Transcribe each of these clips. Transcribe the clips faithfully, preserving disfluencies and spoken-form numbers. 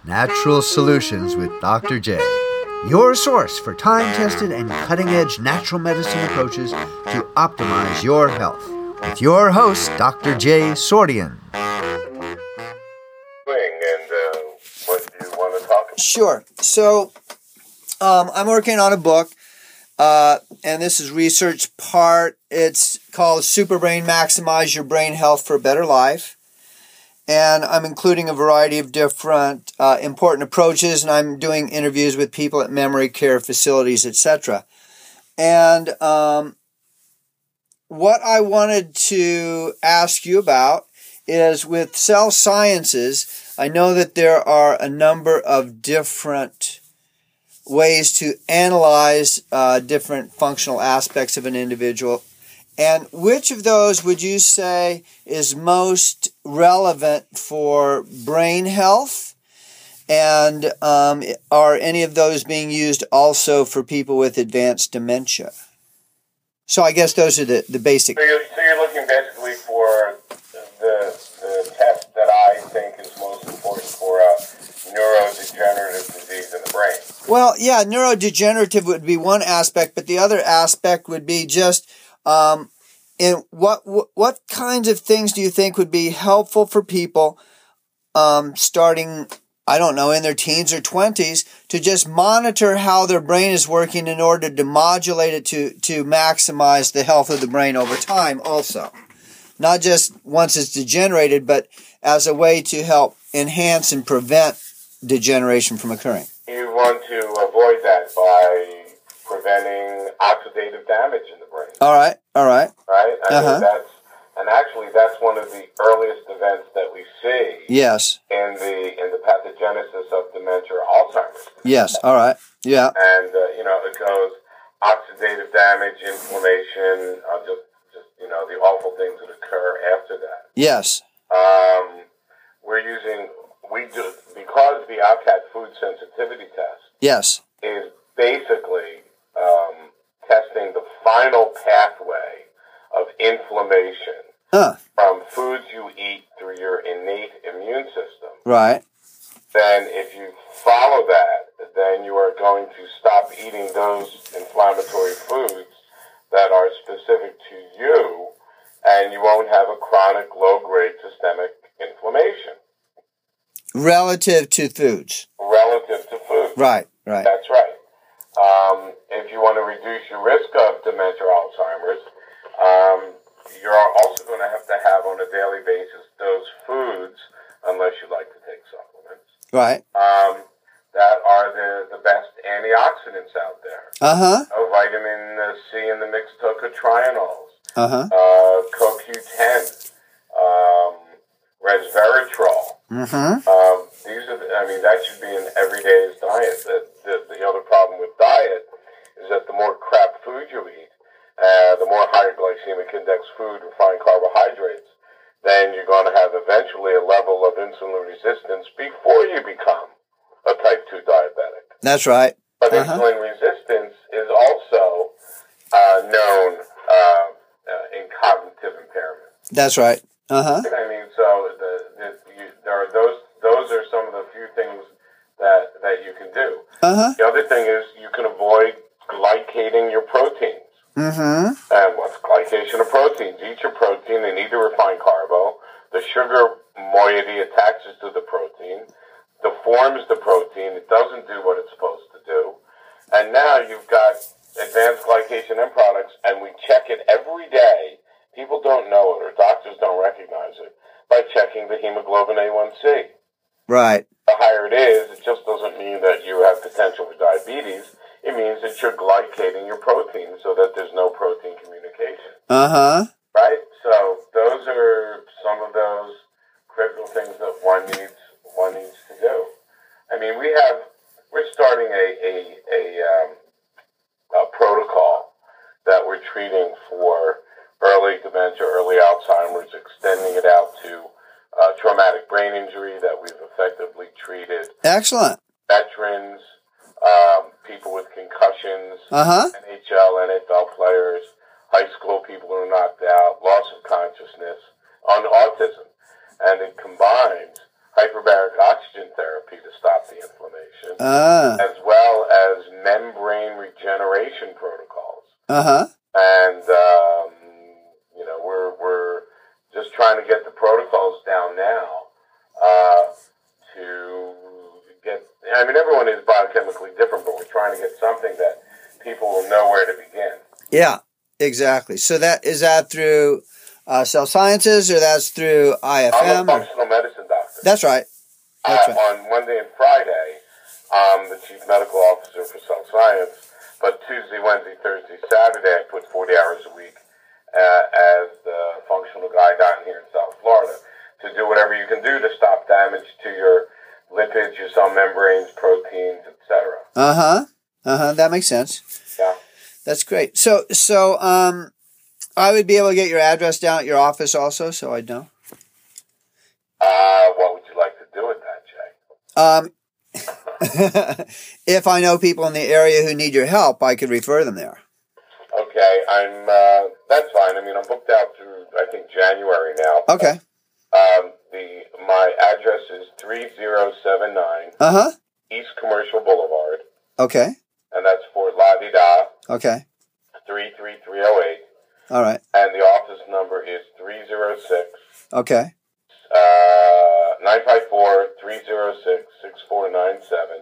Natural Solutions with Doctor J, your source for time-tested and cutting-edge natural medicine approaches to optimize your health. With your host, Doctor J. Sordian. And uh, what do you want to talk about? Sure. So, um, I'm working on a book, uh, and this is research part. It's called Super Brain: Maximize Your Brain Health for a Better Life. And I'm including a variety of different uh, important approaches, and I'm doing interviews with people at memory care facilities, et cetera. And um, what I wanted to ask you about is with cell sciences, I know that there are a number of different ways to analyze uh, different functional aspects of an individual. And which of those would you say is most relevant for brain health? And um, are any of those being used also for people with advanced dementia? So I guess those are the, the basic. So you're, so you're looking basically for the, the test that I think is most important for a neurodegenerative disease in the brain. Well, yeah, neurodegenerative would be one aspect, but the other aspect would be just... Um, and what, what what kinds of things do you think would be helpful for people um, starting, I don't know, in their teens or twenties to just monitor how their brain is working in order to modulate it to, to maximize the health of the brain over time also? Not just once it's degenerated, but as a way to help enhance and prevent degeneration from occurring. You want to avoid that by preventing oxidative damage in the brain. All right, all right. Right? I uh-huh. mean, that's, and actually that's one of the earliest events that we see yes. in the in the pathogenesis of dementia or Alzheimer's. Yes, all right, yeah. And, uh, you know, it goes oxidative damage, inflammation, uh, just, just, you know, the awful things that occur after that. Yes. Um, we're using, we do, because the A L C A T food sensitivity test yes. is basically um, testing the final pathway of inflammation huh. from foods you eat through your innate immune system. Right. Then if you follow that, then you are going to stop eating those inflammatory foods that are specific to you, and you won't have a chronic low-grade systemic inflammation. Relative to foods. Relative to food. Right, right. That's right. Um, if you want to reduce your risk of dementia or Alzheimer's, um, you're also going to have to have on a daily basis those foods, unless you like to take supplements, right? Um, that are the, the best antioxidants out there. Uh-huh. Oh, vitamin C in the mixed tocotrienols, uh-huh. uh, C O Q ten, um, resveratrol. Mm-hmm. Um, these are, the, I mean, that should be in everyday's diet. The, the, the other problem with diet is that the more crap food you eat, uh, the more higher glycemic index food, refined carbohydrates, then you're going to have eventually a level of insulin resistance before you become a type two diabetic. That's right. But uh-huh. insulin resistance is also uh, known uh, uh, in cognitive impairment. That's right. Uh-huh. I mean, so the, the, you, there are those. Those are some of the few things that that you can do. Uh-huh. The other thing is you can avoid glycating your proteins. Mm-hmm. And what's glycation of proteins? Eat your protein and eat a refined carbo. The sugar moiety attaches to the protein, deforms the protein. It doesn't do what it's supposed to do. And now you've got advanced glycation end products, and we check it every day. People don't know it, or doctors don't recognize it, by checking the hemoglobin A one C. Right. The higher it is, it just doesn't mean that you have potential for diabetes. It means that you're glycating your protein so that there's no protein communication. Uh-huh. Right? So those are some of those critical things that one needs one needs to do. I mean, we have, we're starting a, a, a, um, a protocol that we're treating for early dementia, early Alzheimer's, extending it out to uh, traumatic brain injury that we've effectively treated. Excellent. Veterans, um, people with concussions, uh-huh. N H L, N F L players, high school people who are knocked out, loss of consciousness, on autism. And it combines hyperbaric oxygen therapy to stop the inflammation, Ah. as well as membrane regeneration protocols. Uh-huh. And, um, you know, we're, we're just trying to get the protocols down now uh, to get, I mean, everyone is biochemically different, but we're trying to get something that people will know where to begin. Yeah, exactly. So that is that through uh, Cell Sciences, or that's through I F M? I'm a functional medicine doctor. That's right. That's uh, right. On Monday and Friday, I'm the chief medical officer for Cell Science, but Tuesday, Wednesday, Thursday, Saturday, I put forty hours a week uh, as the functional guy down here in South Florida to do whatever you can do to stop damage to your lipids, your cell membranes, proteins, et cetera. Uh-huh. Uh-huh. That makes sense. Yeah. That's great. So, so um, I would be able to get your address down at your office also, so I'd know. Uh, what would you like to do with that, Um, Jay? if I know people in the area who need your help, I could refer them there. Okay, I'm. Uh, that's fine. I mean, I'm booked out through I think January now. Okay. Um, the my address is three zero seven nine Uh-huh. East Commercial Boulevard, Okay. and that's Fort Lauderdale, Okay. three three three zero eight, All right. and the office number is three zero six Okay. uh nine five four three zero six six four nine seven,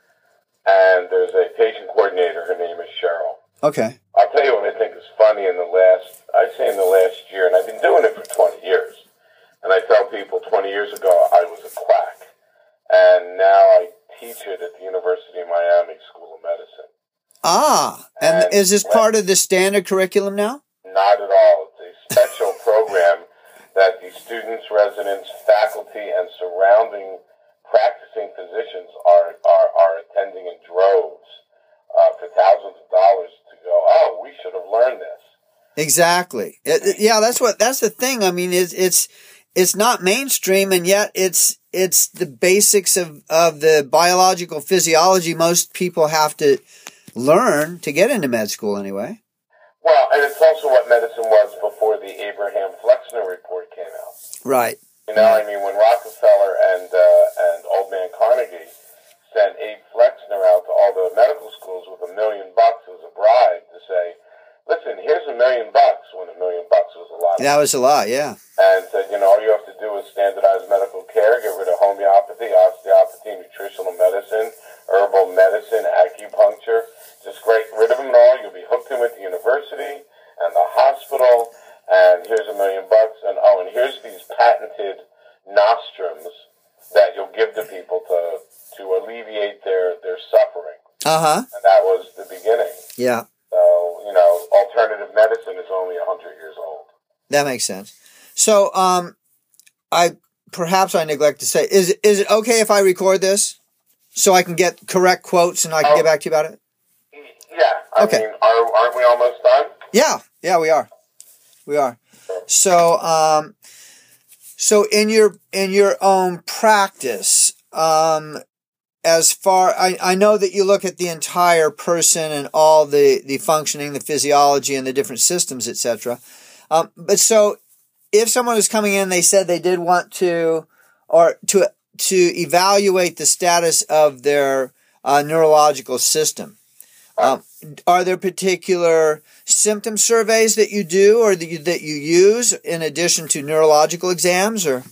and there's a patient coordinator. Her name is Cheryl. Okay. I'll tell you what I think is funny in the last, I'd say in the last year, and I've been doing it for twenty years. And I tell people twenty years ago I was a quack. And now I teach it at the University of Miami School of Medicine. Ah, and, And is this when- part of the standard curriculum now? Not at all. It's a special program that the students, residents, faculty, and surrounding practicing physicians are, are, are attending in droves uh, for thousands of dollars to go, oh, we should have learned this. Exactly. It- it- yeah, that's what. That's the thing. I mean, it's it's it's not mainstream, and yet it's it's the basics of of the biological physiology most people have to learn to get into med school anyway. Well, and it's also what medicine was before the Abraham Flexner report came out. Right. You know, I mean, when Rockefeller and uh, and Old Man Carnegie sent Abe Flexner out to all the medical schools with a million bucks as a bribe to say, listen, here's a million bucks, when a million bucks was a lot. That was a lot, yeah. And said, you know, all you have to do is standardize medical care, get rid of homeopathy, osteopathy, nutritional medicine, herbal medicine, acupuncture. Just get rid of them all. You'll be hooked in with the university and the hospital, and here's a million bucks. And, oh, and here's these patented nostrums that you'll give to people to, to alleviate their, their suffering. Uh-huh. And that was the beginning. Yeah. So, you know, alternative medicine is only one hundred years old. That makes sense. So, um, I perhaps I neglect to say, is is it okay if I record this so I can get correct quotes and I can Oh. get back to you about it? Yeah. I Okay. mean, are, aren't we almost done? Yeah, yeah, we are, we are. So, um, so in your in your own practice, um, as far I, I know that you look at the entire person and all the the functioning, the physiology, and the different systems, et cetera. Um, but so, if someone was coming in, they said they did want to, or to to evaluate the status of their uh, neurological system. Um, are there particular symptom surveys that you do or that you, that you use in addition to neurological exams? Or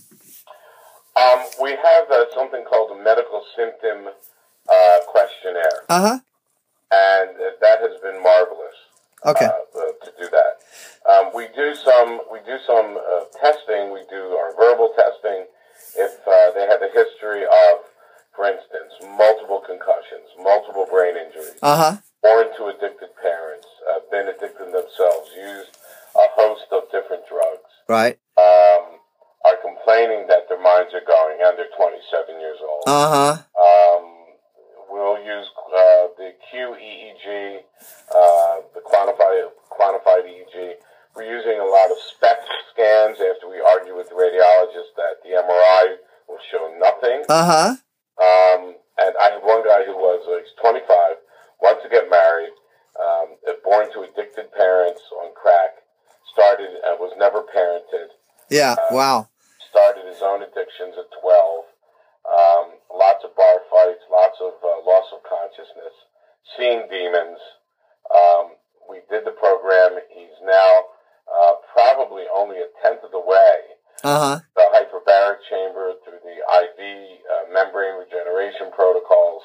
Um, we have uh, something called a medical symptom uh, questionnaire, uh-huh. and uh, that has been marvelous. Okay. Uh, uh, to do that, um, we do some we do some uh, testing. We do our verbal testing. If uh, they have a history of, for instance, multiple concussions, multiple brain injuries, Uh-huh. born to addicted parents, uh, been addicted themselves, used a host of different drugs, Right. um, are complaining that their minds are going, and they're twenty-seven years old. Uh-huh. Um, we'll use uh, the Q E E G, uh, the quantified, quantified E E G. We're using a lot of SPECT scans after we argue with the radiologist that the M R I will show nothing. Uh-huh. Um, and I have one guy who was, uh, he's twenty-five, wants to get married, um, born to addicted parents on crack, started, uh, was never parented, Yeah. Wow. started his own addictions at twelve, um, lots of bar fights, lots of uh, loss of consciousness, seeing demons. Um, we did the program. He's now uh, probably only a tenth of the way. Uh-huh. The hyperbaric chamber through the I V uh, membrane regeneration protocols.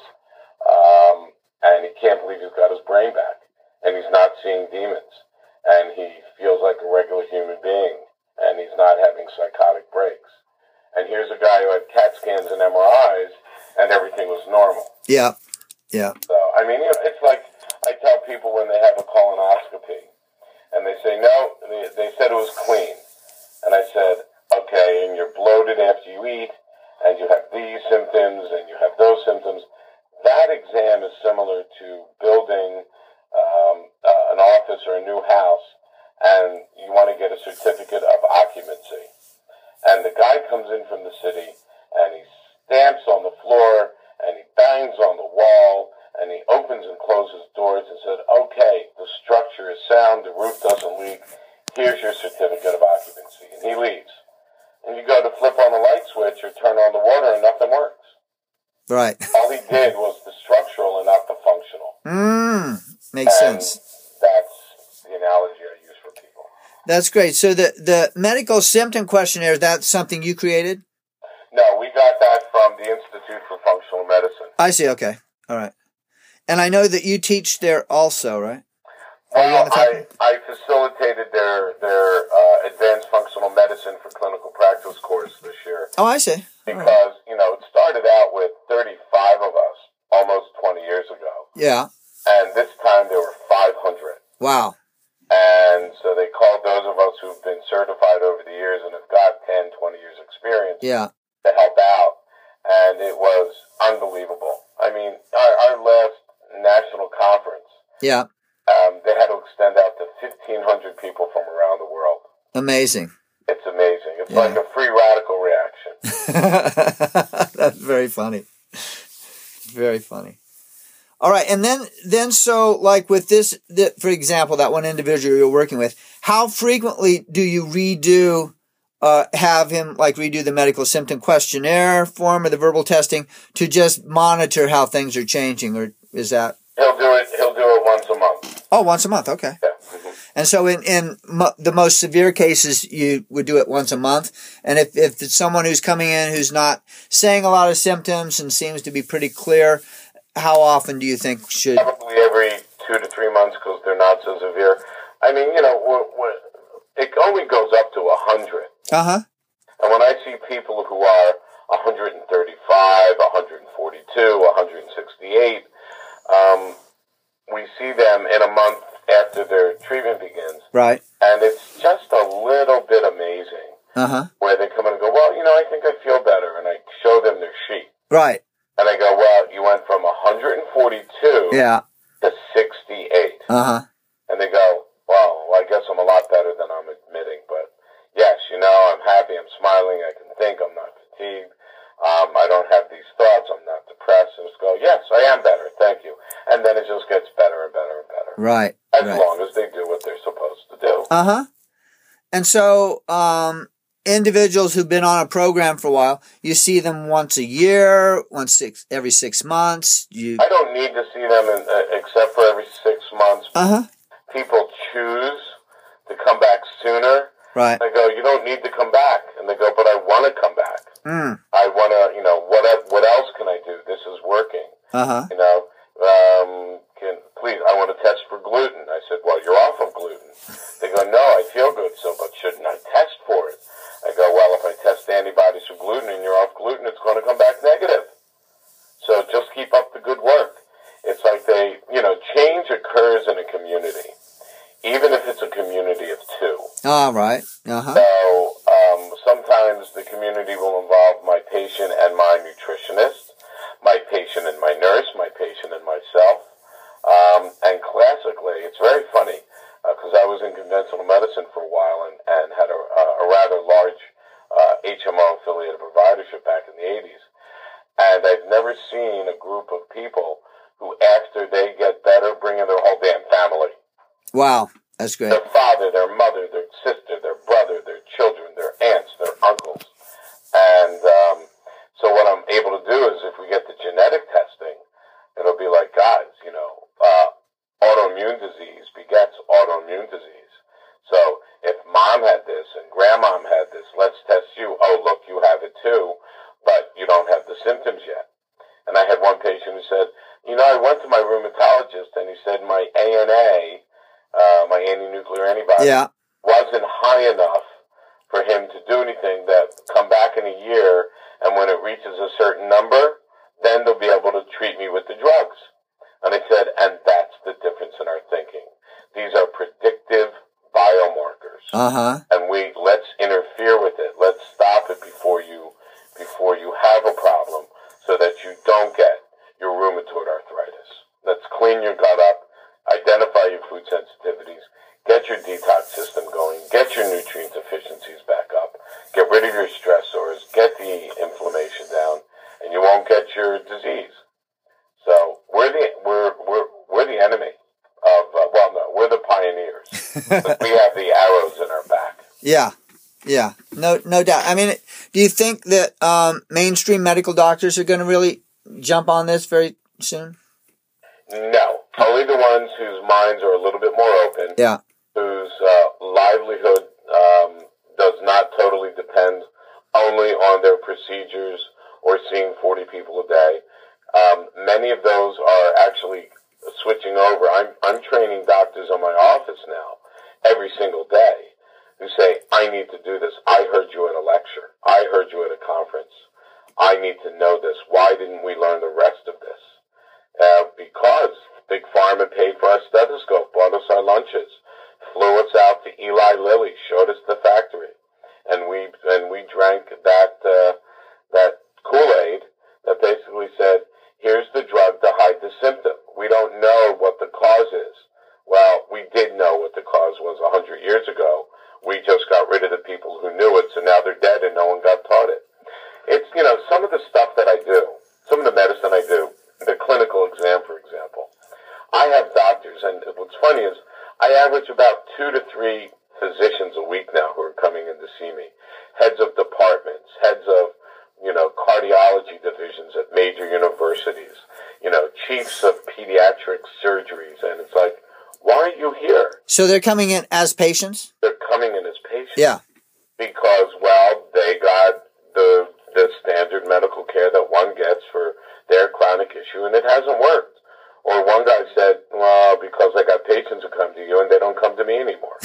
Um, and he can't believe he's got his brain back. And he's not seeing demons. And he feels like a regular human being. And he's not having psychotic breaks. And here's a guy who had CAT scans and M R Is, and everything was normal. Yeah, yeah. So, I mean, you know, it's like I tell people when they have a colonoscopy, and they say, no, they, they said it was clean. And I said, okay, and you're bloated after you eat, and you have these symptoms, and you have those symptoms. That exam is similar to building um, uh, an office or a new house, and you want to get a certificate of occupancy. And the guy comes in from the city, and he stamps on the floor, and he bangs on the wall, and he opens and closes doors and said, okay, the structure is sound, the roof doesn't leak, here's your certificate of occupancy. And he leaves. And you go to flip on the light switch or turn on the water, and nothing works. Right. All he did was the structural and not the functional. Mm, makes and sense. That's the analogy I use for people. That's great. So the, the medical symptom questionnaire, that's something you created? No, we got that from the Institute for Functional Medicine. I see. Okay. All right. And I know that you teach there also, right? Well, I, I facilitated their their uh, advanced functional medicine for clinical practice course this year. Oh, I see. Because, right. you know, it started out with thirty-five of us almost twenty years ago. Yeah. And this time there were five hundred. Wow. And so they called those of us who've been certified over the years and have got ten, twenty years experience yeah. to help out. And it was unbelievable. I mean, our, our last national conference, yeah, um, they had to extend out to fifteen hundred people from around the world. Amazing. It's amazing. It's yeah. like a free radical reaction. That's very funny. Very funny. All right, and then, then so like with this, the, for example, that one individual you're working with, how frequently do you redo, uh, have him like redo the medical symptom questionnaire form or the verbal testing to just monitor how things are changing, or is that? He'll do it. He'll do it once a month. Oh, once a month. Okay. Yeah. Mm-hmm. And so in, in mo- the most severe cases, you would do it once a month. And if, if it's someone who's coming in who's not saying a lot of symptoms and seems to be pretty clear, how often do you think should? Probably every two to three months because they're not so severe. I mean, you know, we're, we're, it only goes up to one hundred. Uh-huh. And when I see people who are one thirty-five, one forty-two, one sixty-eight, um, we see them in a month after their treatment begins. Right. And it's just a little bit amazing. Uh-huh. Where they come in and go, well, you know, I think I feel better. And I show them their sheet. Right. And I go, well, you went from one forty-two yeah. to sixty-eight. Uh-huh. And they go, well, I guess I'm a lot better than I'm admitting. But yes, you know, I'm happy, I'm smiling, I can think, I'm not fatigued. Um, I don't have these thoughts, I'm not depressed. And just go, yes, I am better, thank you. And then it just gets better and better and better. Right. As right. long as they do what they're supposed to do. Uh-huh. And so, um, individuals who've been on a program for a while, you see them once a year, once six, every six months. You. I don't need to see them in, uh, except for every six months. Uh-huh. People choose to come back sooner. Right. I go, you don't need to come back. And they go, but I want to come back. Mm. I want to, you know, what what else can I do? This is working. Uh-huh. You know, um, can please, I want to test for gluten. I said, well, you're off of gluten. They go, no, I feel good, so, but shouldn't I test for it? I go, well, if I test antibodies for gluten and you're off gluten, it's going to come back negative. So just keep up the good work. It's like they, you know, change occurs in a community, even if it's a community of two. All right. Uh-huh. So um, sometimes the community will involve my patient and my nutritionist, my patient and my nurse, my patient and myself. Um, and classically, it's very funny because uh, I was in conventional medicine for a while and, and had a, a rather large uh, H M O affiliated providership back in the eighties. And I've never seen a group of people who, after they get better, bring in their whole damn family. Wow, that's great. Their father, their mother, their sister, their brother, their children, their aunts, their uncles. And um, So what I'm able to do is, if we get the genetic testing, it'll be like, guys, you know, uh, autoimmune disease begets autoimmune disease. So if mom had this and grandmom had this, let's test you. Oh, look, you have it too, but you don't have the symptoms yet. And I had one patient who said, you know, I went to my rheumatologist and he said my A N A, uh, my anti-nuclear antibody, Yeah. wasn't high enough for him to do anything, that come back in a year, and when it reaches a certain number, then they'll be able to treat me with the drugs. And I said, and that's the difference in our thinking. These are predictive biomarkers. Uh-huh. And we, let's interfere with it. Let's stop it before you, before you have a problem, so that you don't get your rheumatoid arthritis. Let's clean your gut up, identify your food sensitivities, get your detox system going, get your nutrient deficiencies back up, get rid of your stressors, get the inflammation down, and you won't get your disease. So we're the we're we're we're the enemy of uh, well no we're the pioneers. But we have the arrows in our back. Yeah, yeah, no no doubt. I mean, do you think that um, mainstream medical doctors are going to really jump on this very soon? No, only the ones whose minds are a little bit more open. Yeah. Whose uh, livelihood um, does not totally depend only on their procedures or seeing forty people a day. Um, many of those are actually switching over. I'm, I'm training doctors on my office now every single day who say, I need to do this. I heard you at a lecture. I heard you at a conference. I need to know this. Why didn't we learn the rest of this? Uh, because Big Pharma paid for our stethoscope, bought us our lunches, flew us out to Eli Lilly, showed us the factory, and we and we drank that uh, that Kool-Aid that basically said, here's the drug to hide the symptom. We don't know what the cause is. Well, we did know what the cause was a hundred years ago. We just got rid of the people who knew it, so now they're dead and no one got taught it. It's, you know, some of the stuff that I do, some of the medicine I do, the clinical exam, for example. I have doctors, and what's funny is I average about two to three physicians a week now who are coming in to see me. Heads of departments, heads of, you know, cardiology divisions at major universities, you know, chiefs of pediatric surgeries. And it's like, why are you here? So they're coming in as patients? They're coming in as patients. Yeah. Because, well, they got the, the standard medical care that one gets for their chronic issue, and it hasn't worked. Or one guy said, well, because I got patients who come to you and they don't come to me anymore.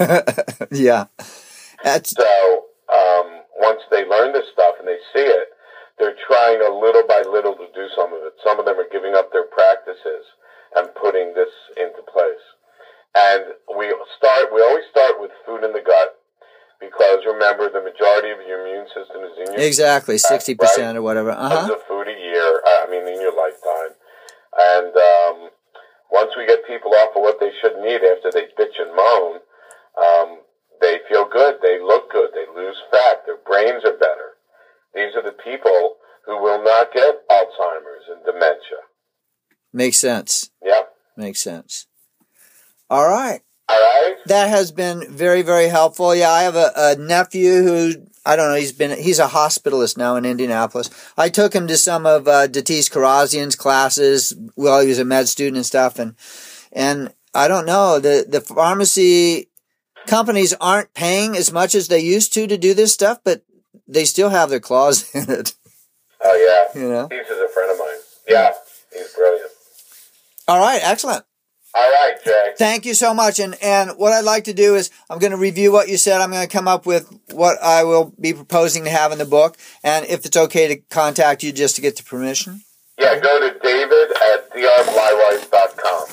Yeah. That's... So um, once they learn this stuff and they see it, they're trying a little by little to do some of it. Some of them are giving up their practices and putting this into place. And we start, we always start with food in the gut, because remember, the majority of your immune system is in your Exactly, sixty percent right? or whatever. Uh-huh. Tons of food a year, I mean, in your lifetime. And um, once we get people off of what they shouldn't eat after they bitch and moan, um, they feel good, they look good, they lose fat, their brains are better. These are the people who will not get Alzheimer's and dementia. Makes sense. Yep. Makes sense. All right. All right. That has been very, very helpful. Yeah, I have a, a nephew who, I don't know, he's been, he's a hospitalist now in Indianapolis. I took him to some of uh, Datis Karazian's classes while he was a med student and stuff. And, and I don't know, the, the pharmacy companies aren't paying as much as they used to to do this stuff, but they still have their claws in it. Oh, yeah. You know? He's a friend of mine. Yeah, he's brilliant. All right, excellent. All right, Jay. Thank you so much. And and what I'd like to do is I'm going to review what you said. I'm going to come up with what I will be proposing to have in the book. And if it's okay to contact you just to get the permission. Yeah, go to David at d r blywise dot com.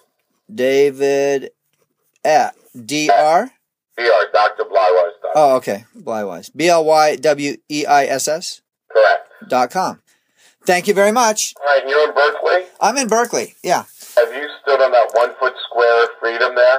David at Dr. Dr. Doctor Blywise dot com. Oh, okay. Blywise. B L Y W E I S S? Correct. Dot com. Thank you very much. All right, and you're in Berkeley? I'm in Berkeley, yeah. Have you stood on that one foot square of freedom there?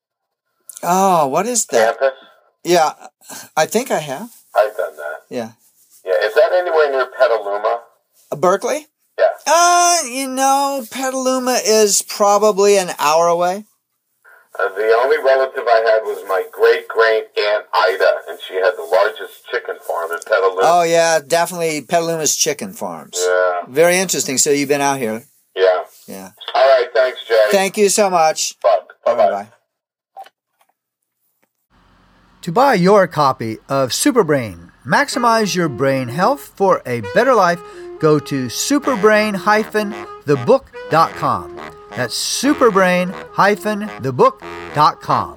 Oh, what is that? Campus? Yeah, I think I have. I've done that. Yeah. Yeah, is that anywhere near Petaluma? Uh, Berkeley? Yeah. Uh, you know, Petaluma is probably an hour away. Uh, the only relative I had was my great-great Aunt Ida, and she had the largest chicken farm in Petaluma. Oh, yeah, definitely Petaluma's Chicken Farms. Yeah. Very interesting. So you've been out here. Yeah. Yeah. All right, thanks, Jay. Thank you so much. Bye. Bye-bye. Bye-bye. To buy your copy of Superbrain, maximize your brain health for a better life, go to superbrain dash the book dot com. That's superbrain dash the book dot com.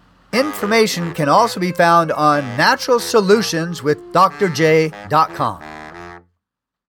Information can also be found on natural solutions with d r j dot com.